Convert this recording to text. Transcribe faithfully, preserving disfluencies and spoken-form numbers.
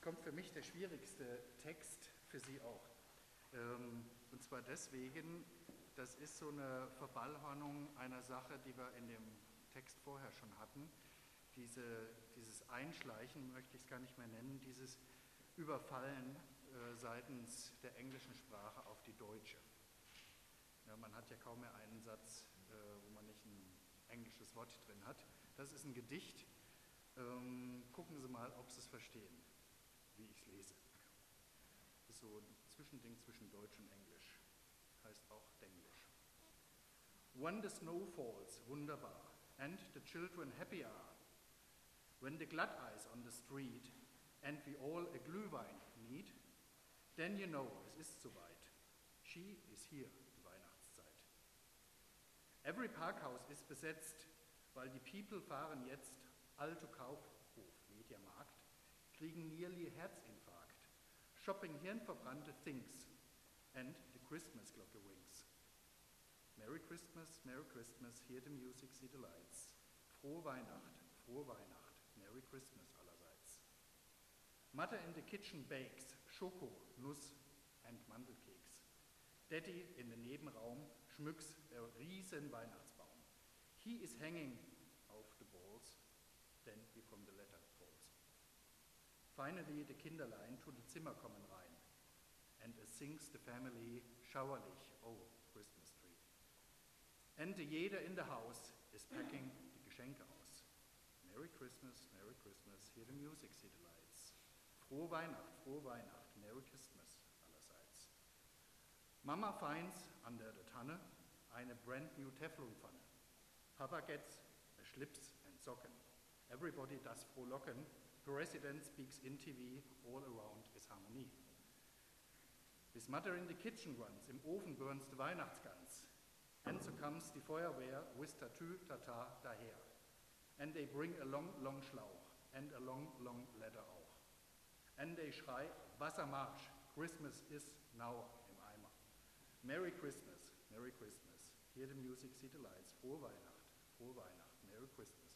Jetzt kommt für mich der schwierigste Text, für Sie auch. Ähm, und zwar deswegen, das ist so eine Verballhornung einer Sache, die wir in dem Text vorher schon hatten. Diese, dieses Einschleichen, möchte ich es gar nicht mehr nennen, dieses Überfallen äh, seitens der englischen Sprache auf die deutsche. Ja, man hat ja kaum mehr einen Satz, äh, wo man nicht ein englisches Wort drin hat. Das ist ein Gedicht. Ähm, gucken Sie mal, ob Sie es verstehen, wie ich es lese. Das ist so ein Zwischending zwischen Deutsch und Englisch. Heißt auch Denglisch. When the snow falls, wunderbar, and the children happy are. When the Glatteis on the street, and we all a Glühwein need, then you know, es ist soweit. She is here, die Weihnachtszeit. Every Parkhaus ist besetzt, weil die People fahren jetzt Alto Kaufhof, Mediamarkt, kriegen nearly Herzinfarkt, shopping hirnverbrannte things, and the Christmas Glocke wings. Merry Christmas, Merry Christmas, hear the music, see the lights. Frohe Weihnacht, frohe Weihnacht, Merry Christmas allerseits. Mother in the kitchen bakes Schoko, Nuss and Mandelkeks. Daddy in den Nebenraum schmückt a riesen Weihnachtsbaum. He is hanging auf the balls, then wie from the letter falls. Finally the Kinderlein to the Zimmer kommen rein, and as sings the family schauerlich, oh Christmas tree. And jeder in the house is packing die Geschenke aus. Merry Christmas, Merry Christmas, hear the music, see the lights. Frohe Weihnacht, frohe Weihnacht, Merry Christmas allerseits. Mama finds under the Tanne eine brand new Teflonpfanne. Papa gets a Schlips and Socken. Everybody does frohlocken. President speaks in T V, all around is harmony. Bis Mother in the kitchen runs, im Ofen burns the Weihnachtsgans. And so comes die Feuerwehr with Tatü Tata daher. And they bring a long, long Schlauch and a long, long ladder auch. And they schrei, Wassermarsch, Christmas is now im Eimer. Merry Christmas, Merry Christmas, hear the music, see the lights, frohe Weihnacht, frohe Weihnacht, Merry Christmas.